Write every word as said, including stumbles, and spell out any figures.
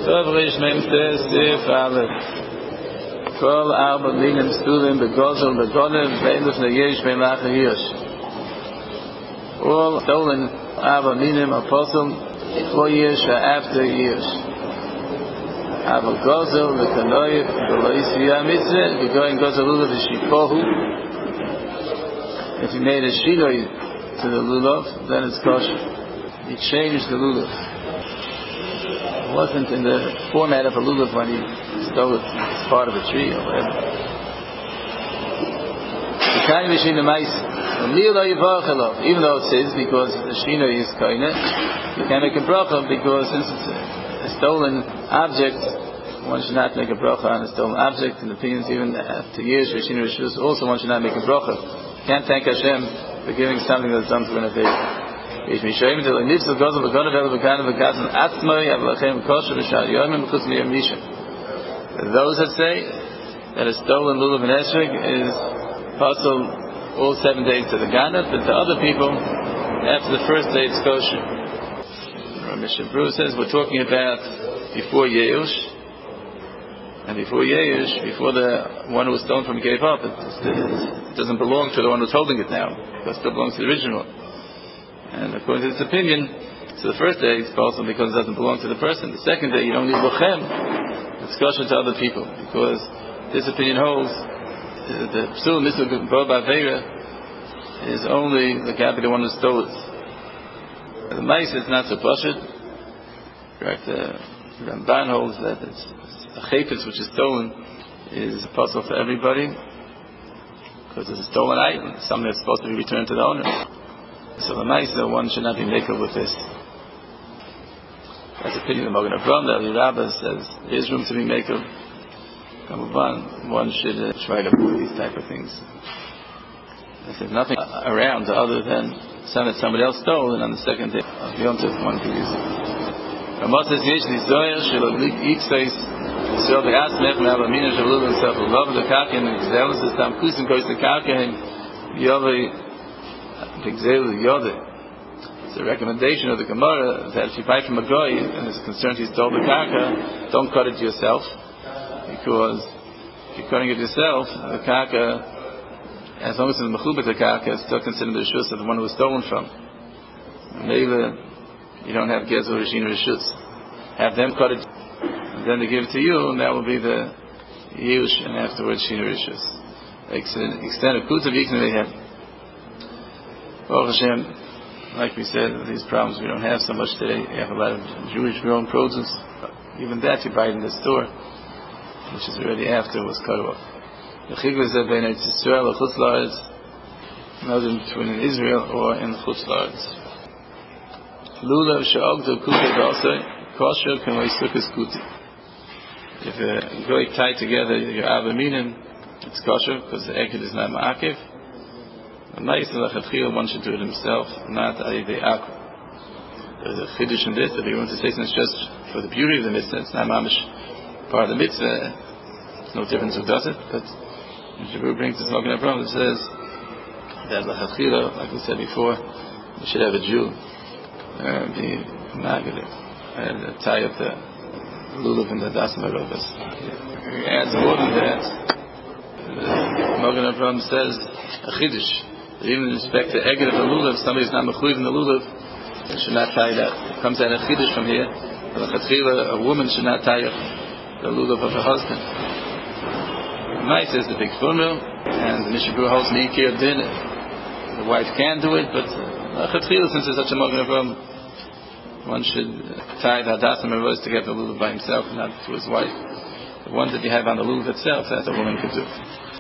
Tov Rish Mem Tes Sif Aleph. Kol Arba Minim Stulim Begozel Begolev Be'eluf Neyesh Ben Lacha Hirsch. All stolen Arba Minim Apostle four years or after years. Arba Gozel Bekanoyev Belois Via Mitzvah Begoin Gozel Lulav Shipohu. If he made a Shiloi to the Lulav, then it's kosher. He changed the Lulav. It wasn't in the format of a lulav when he stole it as part of a tree or whatever. Even though it says because the shino is kaina, you can't make a bracha because since it's a stolen object, one should not make a bracha on a stolen object. In the opinions, even after years, Rishina Rishus, also one should not make a bracha. You can't thank Hashem for giving something that's done for an affair. Those that say that a stolen lulav and esrog is possible all seven days to the Ganef, but to other people, after the first day it's kosher. Mishnah Berurah says we're talking about before Yeush, and before Yeush, before the one who was stolen from gave up, it, it doesn't belong to the one who's holding it now, it still belongs to the original. And according to this opinion, so the first day it's possible because it doesn't belong to the person. The second day you don't need lochem; it's kosher to other people because this opinion holds that the psul mitzvah bo ba'avera is only the guy the one who stole it. The mice is not so pashut. Correct. The Ramban holds that it's a chayfetz which is stolen is possible for everybody because it's a stolen item, something that's supposed to be returned to the owner. So the Maisa, one should not be maker with this. That's the opinion of Magen Avraham. The Ali Rabbah says there is room to be maker. One, one should uh, try to avoid these type of things. There's nothing around other than something that somebody else stole, and on the second day of Yom Tov, one can use it. Ramah says, "Yesh li zoyer shelo ikseis shel be'asmech me'avamina shel lulav himself lulav lekaken v'gzelos is tam kusim kois lekaken yovei." It's a recommendation of the Gemara that if you buy from a guy and is concerned he stole the karka, don't cut it yourself, because if you're cutting it yourself, the karka, as long as it's mechubet the karka, is still considered the rishus of the one who was stolen from. Maybe you don't have gezer rishina rishus. Have them cut it, and then they give it to you, and that will be the yush, and afterwards shina rishus. Extend a kutzav yikna they have. Baruch Hashem, like we said, these problems we don't have so much today. We have a lot of Jewish grown produce. Even that you buy it in the store, which is already after it was cut off. The chigla is between Israel or Chutz La'aretz, not between in Israel or in Chutz La'aretz. Lulav she'ogdu kuti b'asay kosher k'may sukkos kuti. If you go tied together your avaminim, it's kosher because the egg is not ma'akev. The nice lachatchila one should do it himself, not ayidei akum. There's a chiddush in this that we want to say since it's just for the beauty of the mitzvah, it's not mamish part of the mitzvah. It's no difference who does it. But Mishnah Berurah brings this Magen Avraham that says that lachatchila, like we said before, we should have a Jew uh, be magid and tie up the lulav in the das marovas. He adds more than that. Magen Avraham says a chiddush. Even in respect to eged of the lulav, if somebody is not mechuyev in the lulav, they should not tie that. It comes out a chiddush from here. A woman should not tie the lulav of her husband. Mice is the big formula, and the Mishnah Berurah holds meikir din. The wife can do it, but since there's such a Magen Avraham, one should tie the hadas and meros to get the lulav by himself, and not to his wife. The ones that you have on the lulav itself, that the woman could do.